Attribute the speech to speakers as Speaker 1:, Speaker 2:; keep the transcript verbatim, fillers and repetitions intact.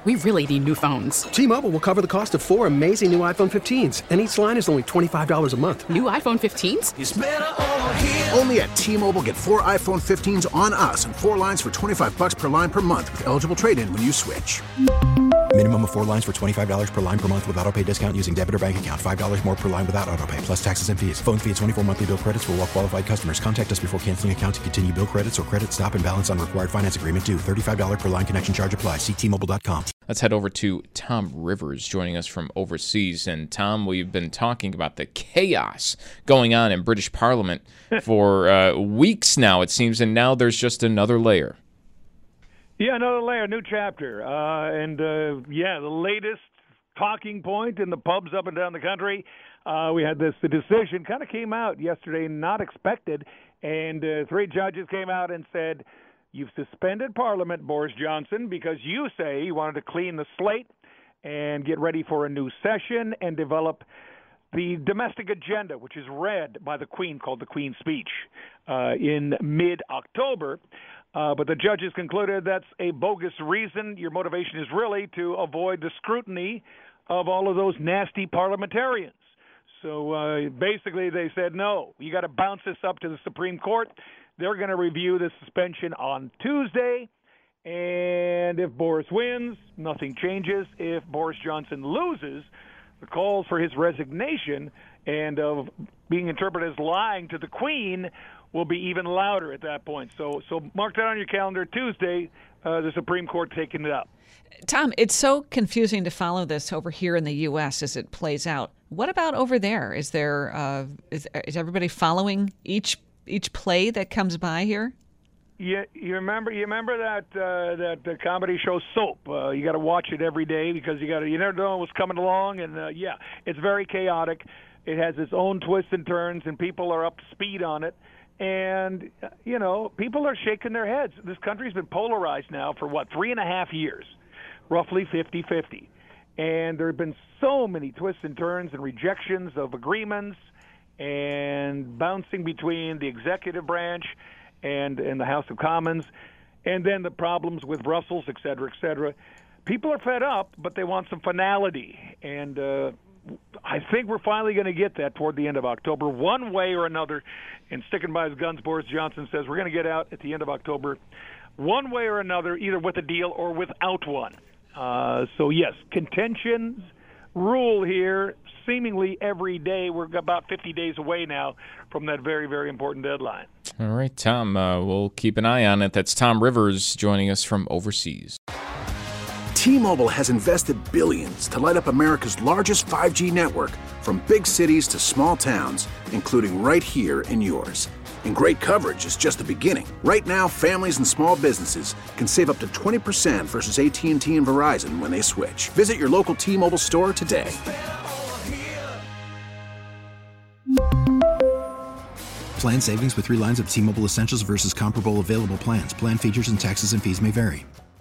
Speaker 1: We really need new phones.
Speaker 2: T-Mobile will cover the cost of four amazing new iPhone fifteens, and each line is only twenty-five dollars a month.
Speaker 1: New iPhone fifteens?
Speaker 3: It's better over here.
Speaker 4: Only at T-Mobile, get four iPhone fifteens on us and four lines for twenty-five dollars per line per month with eligible trade-in when you switch.
Speaker 5: Minimum of four lines for twenty-five dollars per line per month with autopay discount using debit or bank account. five dollars more per line without autopay, plus taxes and fees. Phone fee at twenty-four monthly bill credits for well-qualified customers. Contact us before canceling account to continue bill credits or credit stop and balance on required finance agreement due. thirty-five dollars per line connection charge applies. See T Mobile dot com.
Speaker 6: Let's head over to Tom Rivers joining us from overseas. And Tom, we've been talking about the chaos going on in British Parliament for uh, weeks now, it seems, and now there's just another layer.
Speaker 7: Yeah, another layer, new chapter. Uh, and, uh, yeah, the latest talking point in the pubs up and down the country. Uh, we had this, the decision kind of came out yesterday, not expected, and uh, three judges came out and said, you've suspended Parliament, Boris Johnson, because you say you wanted to clean the slate and get ready for a new session and develop the domestic agenda, which is read by the Queen, called the Queen's Speech, uh, in mid-October. Uh, but the judges concluded that's a bogus reason. Your motivation is really to avoid the scrutiny of all of those nasty parliamentarians. So uh, basically they said, no, you got to bounce this up to the Supreme Court. They're going to review the suspension on Tuesday. And if Boris wins, nothing changes. If Boris Johnson loses, the calls for his resignation and of being interpreted as lying to the Queen will be even louder at that point. So so mark that on your calendar. Tuesday, uh, the Supreme Court taking it up.
Speaker 8: Tom, it's so confusing to follow this over here in the U S as it plays out. What about over there? Is there uh, is, is everybody following each each play that comes by here?
Speaker 7: Yeah, you remember you remember that uh, that uh, comedy show Soap. Uh, you got to watch it every day because you got to you never know what's coming along, and uh, yeah, it's very chaotic. It has its own twists and turns, and people are up to speed on it. And, you know, people are shaking their heads. This country's been polarized now for, what, three and a half years, roughly fifty-fifty. And there have been so many twists and turns and rejections of agreements and bouncing between the executive branch and, and the House of Commons, and then the problems with Brussels, et cetera, et cetera. People are fed up, but they want some finality. And uh, I think we're finally going to get that toward the end of October, one way or another. And sticking by his guns, Boris Johnson says we're going to get out at the end of October, one way or another, either with a deal or without one. Uh, so, yes, contentions rule here seemingly every day. We're about fifty days away now from that very, very important deadline.
Speaker 6: All right, Tom, uh, we'll keep an eye on it. That's Tom Rivers joining us from overseas.
Speaker 4: T-Mobile has invested billions to light up America's largest five G network, from big cities to small towns, including right here in yours. And great coverage is just the beginning. Right now, families and small businesses can save up to twenty percent versus A T and T and Verizon when they switch. Visit your local T-Mobile store today.
Speaker 5: Plan savings with three lines of T-Mobile Essentials versus comparable available plans. Plan features and taxes and fees may vary.